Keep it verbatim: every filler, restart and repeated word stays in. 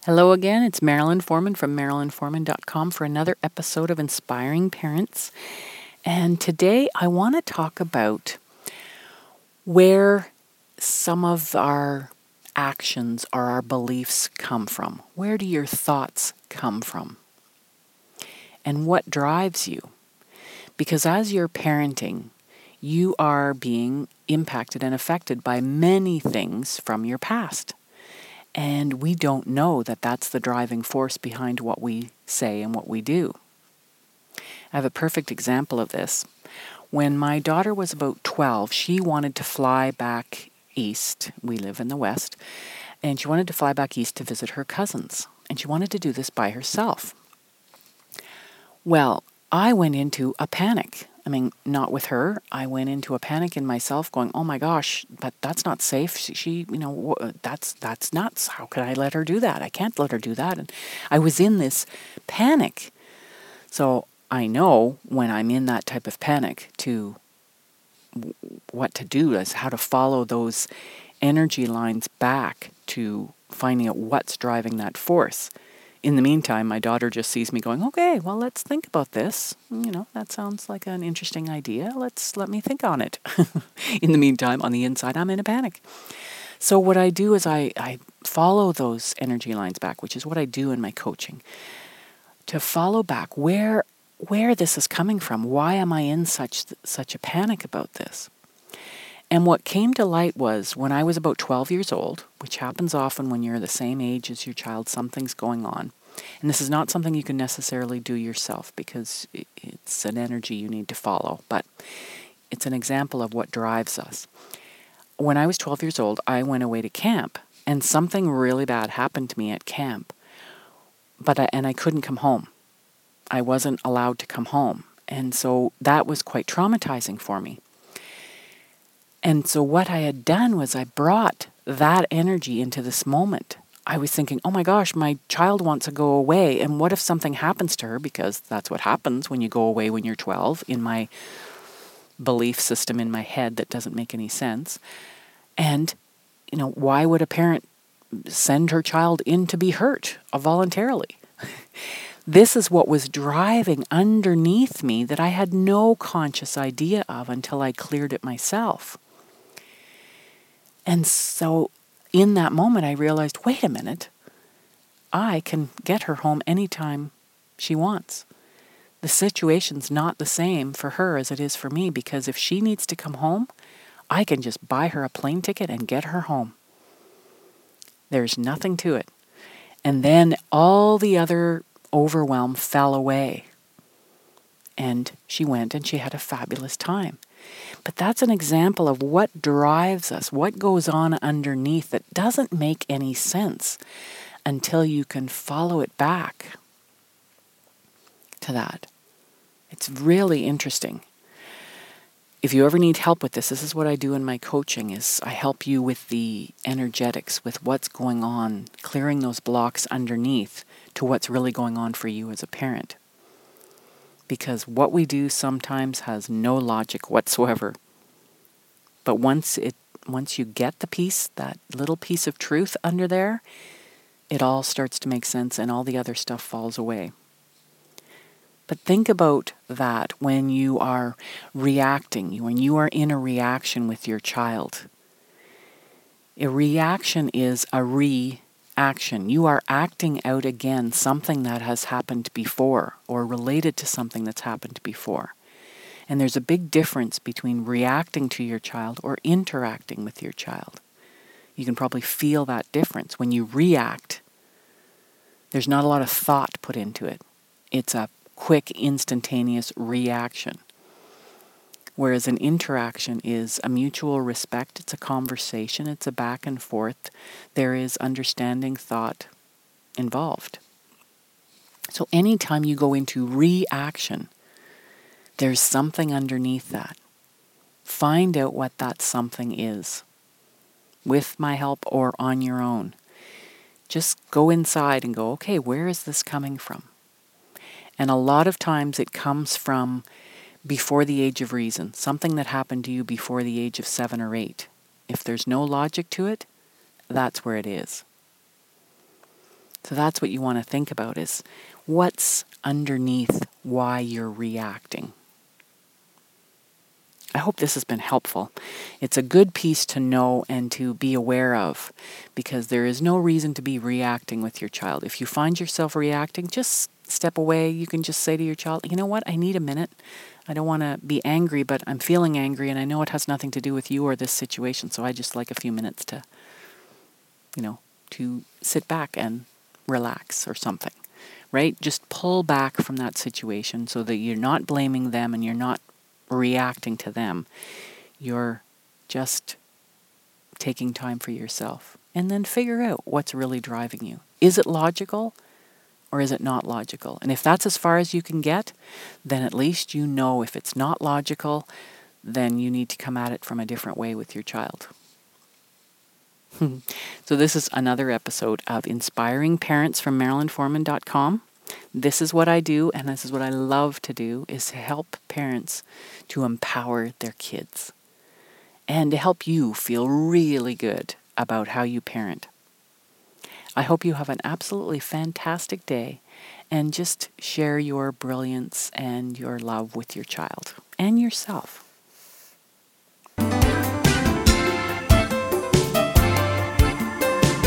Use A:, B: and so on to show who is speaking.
A: Hello again, it's Marilyn Foreman from marilyn foreman dot com for another episode of Inspiring Parents. And today I want to talk about where some of our actions or our beliefs come from. Where do your thoughts come from? And what drives you? Because as you're parenting, you are being impacted and affected by many things from your past. And we don't know that that's the driving force behind what we say and what we do. I have a perfect example of this. When my daughter was about twelve, she wanted to fly back east. We live in the West. And she wanted to fly back east to visit her cousins. And she wanted to do this by herself. Well, I went into a panic. I mean, not with her. I went into a panic in myself going, oh my gosh, but that's not safe. She, she, you know, that's that's nuts. How could I let her do that? I can't let her do that. And I was in this panic. So I know when I'm in that type of panic to what to do, is how to follow those energy lines back to finding out what's driving that force. In the meantime, my daughter just sees me going, okay, well, let's think about this. You know, that sounds like an interesting idea. Let's let me think on it. In the meantime, on the inside, I'm in a panic. So what I do is I, I follow those energy lines back, which is what I do in my coaching, to follow back where where this is coming from. Why am I in such such a panic about this? And what came to light was when I was about twelve years old, which happens often when you're the same age as your child, something's going on. And this is not something you can necessarily do yourself because it's an energy you need to follow, but it's an example of what drives us. When I was twelve years old, I went away to camp, and something really bad happened to me at camp, but I, and I couldn't come home. I wasn't allowed to come home, and so that was quite traumatizing for me. And so what I had done was I brought that energy into this moment. I was thinking, oh my gosh, my child wants to go away. And what if something happens to her? Because that's what happens when you go away when you're twelve, in my belief system in my head that doesn't make any sense. And, you know, why would a parent send her child in to be hurt voluntarily? This is what was driving underneath me that I had no conscious idea of until I cleared it myself. And so in that moment, I realized, wait a minute, I can get her home anytime she wants. The situation's not the same for her as it is for me, because if she needs to come home, I can just buy her a plane ticket and get her home. There's nothing to it. And then all the other overwhelm fell away. And she went and she had a fabulous time. But that's an example of what drives us, what goes on underneath that doesn't make any sense until you can follow it back to that. It's really interesting. If you ever need help with this, this is what I do in my coaching, is I help you with the energetics, with what's going on, clearing those blocks underneath to what's really going on for you as a parent. Because what we do sometimes has no logic whatsoever. But once it, once you get the piece, that little piece of truth under there, it all starts to make sense and all the other stuff falls away. But think about that when you are reacting, when you are in a reaction with your child. A reaction is a re action. You are acting out again something that has happened before or related to something that's happened before. And there's a big difference between reacting to your child or interacting with your child. You can probably feel that difference. When you react, there's not a lot of thought put into it. It's a quick, instantaneous reaction. Whereas an interaction is a mutual respect, it's a conversation, it's a back and forth. There is understanding, thought involved. So anytime you go into reaction, there's something underneath that. Find out what that something is, with my help or on your own. Just go inside and go, okay, where is this coming from? And a lot of times it comes from before the age of reason, something that happened to you before the age of seven or eight. If there's no logic to it, that's where it is. So that's what you want to think about, is what's underneath why you're reacting. I hope this has been helpful. It's a good piece to know and to be aware of, because there is no reason to be reacting with your child. If you find yourself reacting, just step away. You can just say to your child, you know what, I need a minute. I don't want to be angry, but I'm feeling angry, and I know it has nothing to do with you or this situation, so I just like a few minutes to, you know, to sit back and relax or something, right? Just pull back from that situation so that you're not blaming them and you're not reacting to them. You're just taking time for yourself, and then figure out what's really driving you. Is it logical or is it not logical? And if that's as far as you can get, then at least you know if it's not logical, then you need to come at it from a different way with your child. So this is another episode of Inspiring Parents from Marilyn Forman dot com. This is what I do, and this is what I love to do, is to help parents to empower their kids and to help you feel really good about how you parent. I hope you have an absolutely fantastic day, and just share your brilliance and your love with your child and yourself.